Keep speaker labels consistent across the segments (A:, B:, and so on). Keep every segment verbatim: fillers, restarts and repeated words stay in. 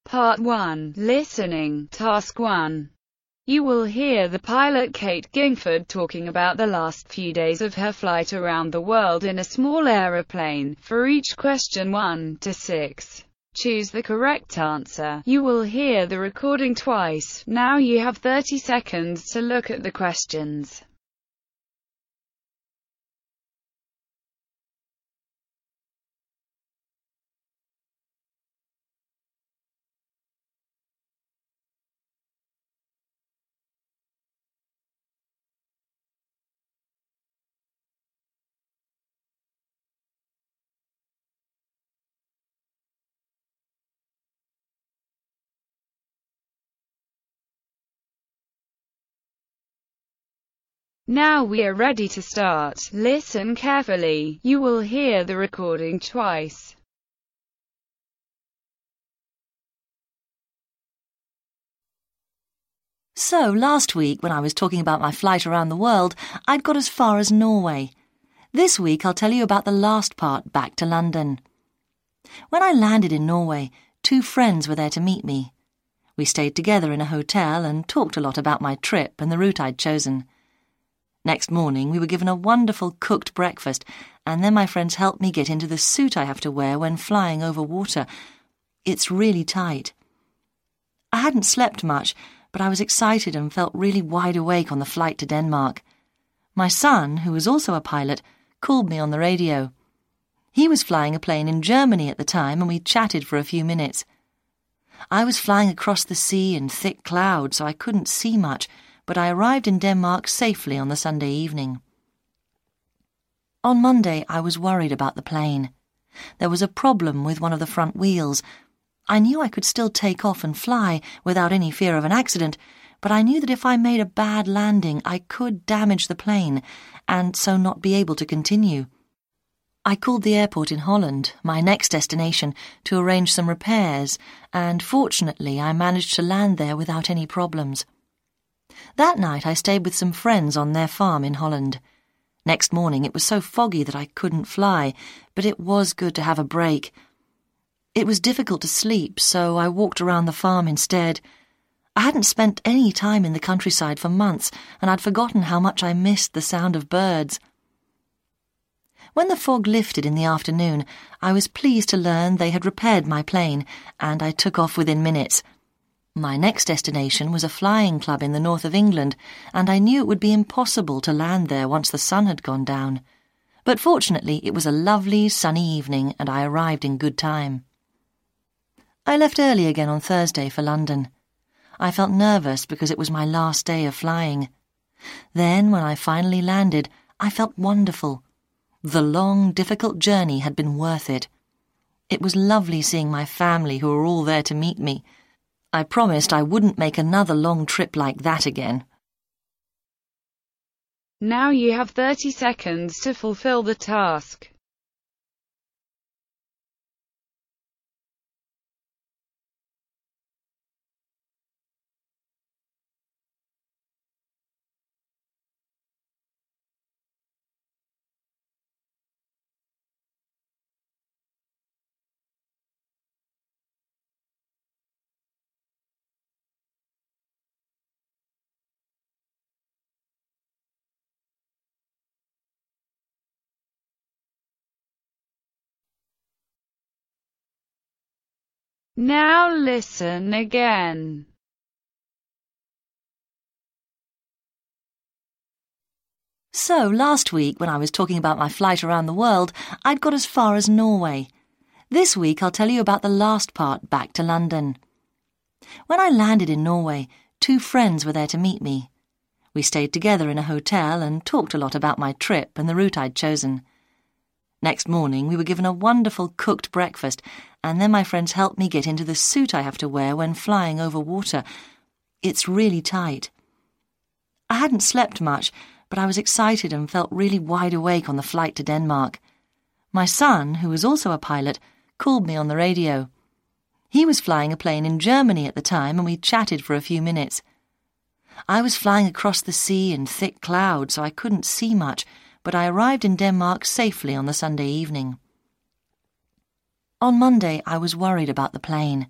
A: Part one. Listening. Task one. You will hear the pilot Kate Gingford talking about the last few days of her flight around the world in a small aeroplane. For each question one to six, choose the correct answer. You will hear the recording twice. Now you have thirty seconds to look at the questions. Now we are ready to start. Listen carefully. You will hear the recording twice.
B: So, last week, when I was talking about my flight around the world, I'd got as far as Norway. This week, I'll tell you about the last part, back to London. When I landed in Norway, two friends were there to meet me. We stayed together in a hotel and talked a lot about my trip and the route I'd chosen. Next morning, we were given a wonderful cooked breakfast, and then my friends helped me get into the suit I have to wear when flying over water. It's really tight. I hadn't slept much, but I was excited and felt really wide awake on the flight to Denmark. My son, who was also a pilot, called me on the radio. He was flying a plane in Germany at the time, and we chatted for a few minutes. I was flying across the sea in thick clouds, so I couldn't see much, but I arrived in Denmark safely on the Sunday evening. On Monday, I was worried about the plane. There was a problem with one of the front wheels. I knew I could still take off and fly without any fear of an accident, but I knew that if I made a bad landing, I could damage the plane, and so not be able to continue. I called the airport in Holland, my next destination, to arrange some repairs, and fortunately I managed to land there without any problems. That night I stayed with some friends on their farm in Holland. Next morning it was so foggy that I couldn't fly, but it was good to have a break. It was difficult to sleep, so I walked around the farm instead. I hadn't spent any time in the countryside for months, and I'd forgotten how much I missed the sound of birds. When the fog lifted in the afternoon, I was pleased to learn they had repaired my plane, and I took off within minutes. My next destination was a flying club in the north of England, and I knew it would be impossible to land there once the sun had gone down. But fortunately it was a lovely, sunny evening, and I arrived in good time. I left early again on Thursday for London. I felt nervous because it was my last day of flying. Then, when I finally landed, I felt wonderful. The long, difficult journey had been worth it. It was lovely seeing my family who were all there to meet me. I promised I wouldn't make another long trip like that again.
A: Now you have thirty seconds to fulfill the task. Now listen again.
B: So, last week, when I was talking about my flight around the world, I'd got as far as Norway. This week, I'll tell you about the last part, back to London. When I landed in Norway, two friends were there to meet me. We stayed together in a hotel and talked a lot about my trip and the route I'd chosen. Next morning, we were given a wonderful cooked breakfast, and then my friends helped me get into the suit I have to wear when flying over water. It's really tight. I hadn't slept much, but I was excited and felt really wide awake on the flight to Denmark. My son, who was also a pilot, called me on the radio. He was flying a plane in Germany at the time, and we chatted for a few minutes. I was flying across the sea in thick clouds, so I couldn't see much, but I arrived in Denmark safely on the Sunday evening. On Monday, I was worried about the plane.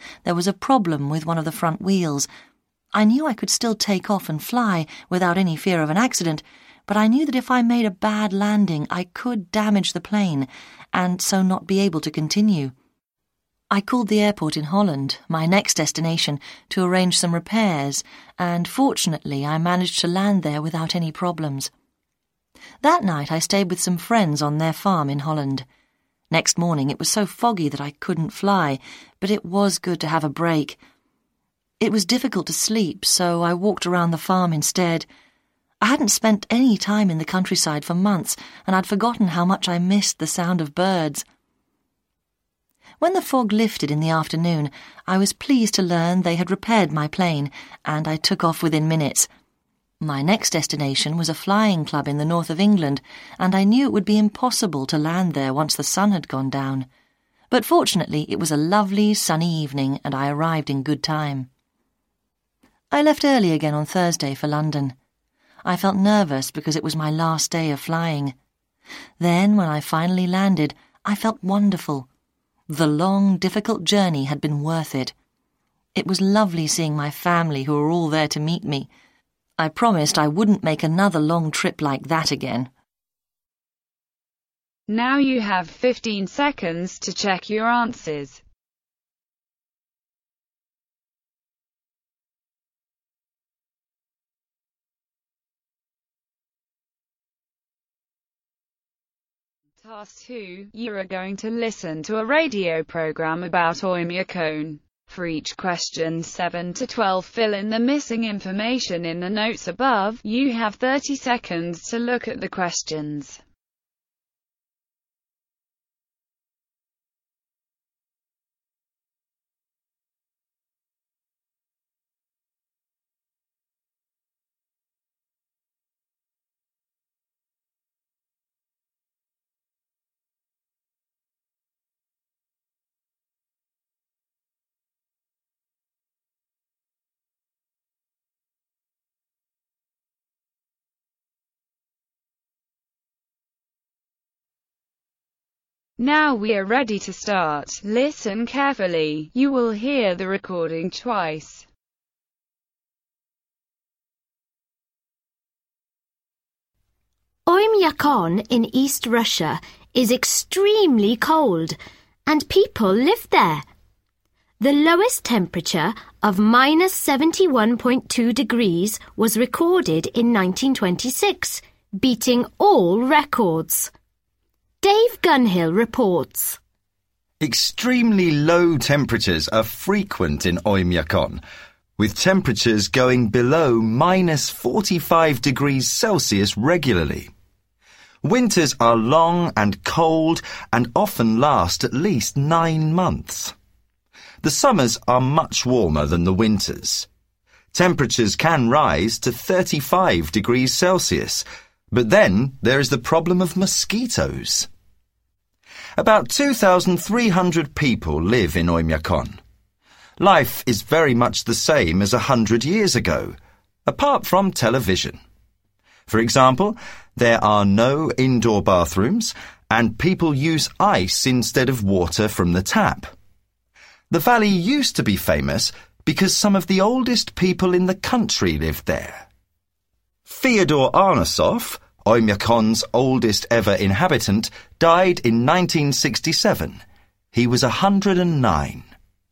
B: There was a problem with one of the front wheels. I knew I could still take off and fly without any fear of an accident, but I knew that if I made a bad landing, I could damage the plane, and so not be able to continue. I called the airport in Holland, my next destination, to arrange some repairs, and fortunately I managed to land there without any problems. That night I stayed with some friends on their farm in Holland. Next morning it was so foggy that I couldn't fly, but it was good to have a break. It was difficult to sleep, so I walked around the farm instead. I hadn't spent any time in the countryside for months, and I'd forgotten how much I missed the sound of birds. When the fog lifted in the afternoon, I was pleased to learn they had repaired my plane, and I took off within minutes. My next destination was a flying club in the north of England, and I knew it would be impossible to land there once the sun had gone down. But fortunately it was a lovely, sunny evening, and I arrived in good time. I left early again on Thursday for London. I felt nervous because it was my last day of flying. Then, when I finally landed, I felt wonderful. The long, difficult journey had been worth it. It was lovely seeing my family who were all there to meet me. I promised I wouldn't make another long trip like that again.
A: Now you have fifteen seconds to check your answers. Task two. You are going to listen to a radio program about Oymyakon. For each question seven to twelve, fill in the missing information in the notes above. You have thirty seconds to look at the questions. Now we are ready to start. Listen carefully. You will hear the recording twice.
C: Oymyakon in East Russia is extremely cold, and people live there. The lowest temperature of minus seventy-one point two degrees was recorded in nineteen twenty-six, beating all records. Dave Gunhill reports.
D: Extremely low temperatures are frequent in Oymyakon, with temperatures going below minus forty-five degrees Celsius regularly. Winters are long and cold and often last at least nine months. The summers are much warmer than the winters. Temperatures can rise to thirty-five degrees Celsius, but then there is the problem of mosquitoes. About two thousand three hundred people live in Oymyakon. Life is very much the same as a hundred years ago, apart from television. For example, there are no indoor bathrooms, and people use ice instead of water from the tap. The valley used to be famous because some of the oldest people in the country lived there. Fyodor Arnasov, Oymyakon's oldest ever inhabitant, died in nineteen sixty-seven. He was one hundred and nine.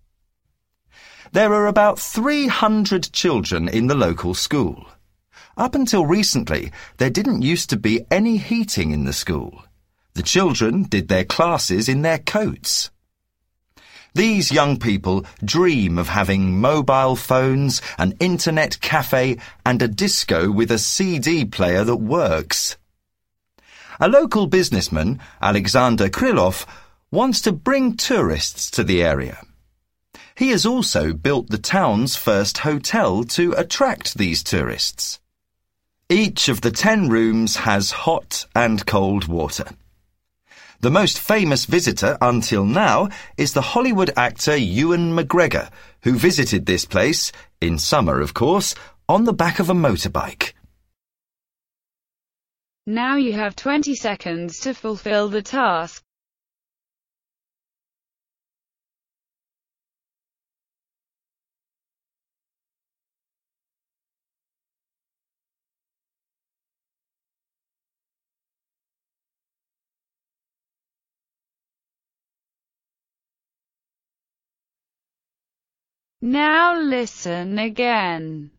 D: There are about three hundred children in the local school. Up until recently, there didn't used to be any heating in the school. The children did their classes in their coats. These young people dream of having mobile phones, an internet cafe, and a disco with a C D player that works. A local businessman, Alexander Krylov, wants to bring tourists to the area. He has also built the town's first hotel to attract these tourists. Each of the ten rooms has hot and cold water. The most famous visitor until now is the Hollywood actor Ewan McGregor, who visited this place, in summer of course, on the back of a motorbike.
A: Now you have twenty seconds to fulfill the task. Now listen again.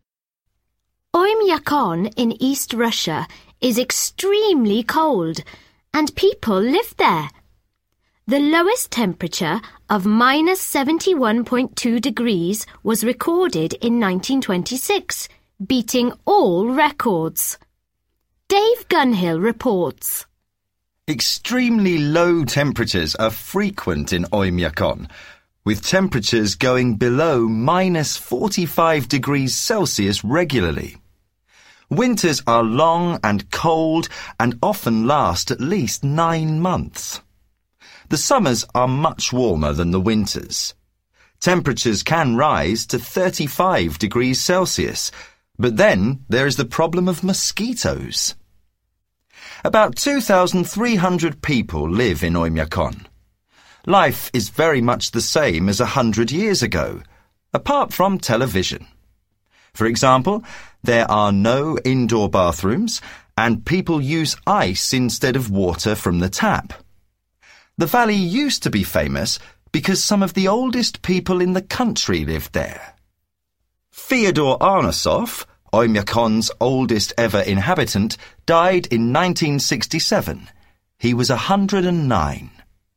C: Oymyakon in East Russia is extremely cold, and people live there. The lowest temperature of minus seventy-one point two degrees was recorded in nineteen twenty-six, beating all records. Dave Gunhill reports.
D: Extremely low temperatures are frequent in Oymyakon, with temperatures going below minus forty-five degrees Celsius regularly. Winters are long and cold and often last at least nine months. The summers are much warmer than the winters. Temperatures can rise to thirty-five degrees Celsius, but then there is the problem of mosquitoes. About two thousand three hundred people live in Oymyakon. Life is very much the same as a hundred years ago, apart from television. For example, there are no indoor bathrooms, and people use ice instead of water from the tap. The valley used to be famous because some of the oldest people in the country lived there. Fyodor Arnosov, Oymyakon's oldest ever inhabitant, died in nineteen sixty-seven. He was one hundred and nine.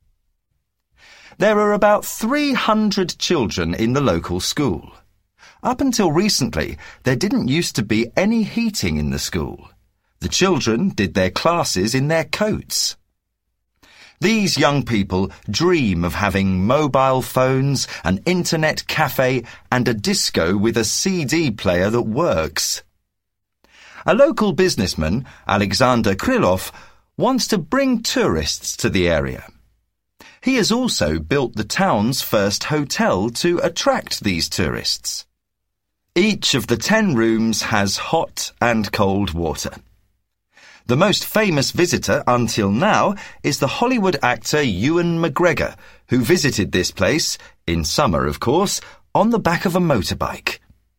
D: There are about three hundred children in the local school. Up until recently, there didn't used to be any heating in the school. The children did their classes in their coats. These young people dream of having mobile phones, an internet cafe, and a disco with a C D player that works. A local businessman, Alexander Krylov, wants to bring tourists to the area. He has also built the town's first hotel to attract these tourists. Each of the ten rooms has hot and cold water. The most famous visitor until now is the Hollywood actor Ewan McGregor, who visited this place, in summer of course, on the back of a motorbike.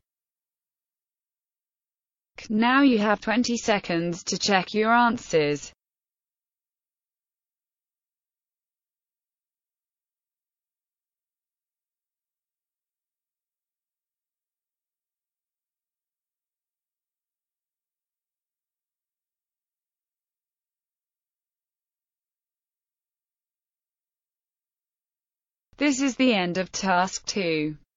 A: Now you have twenty seconds to check your answers. This is the end of task two.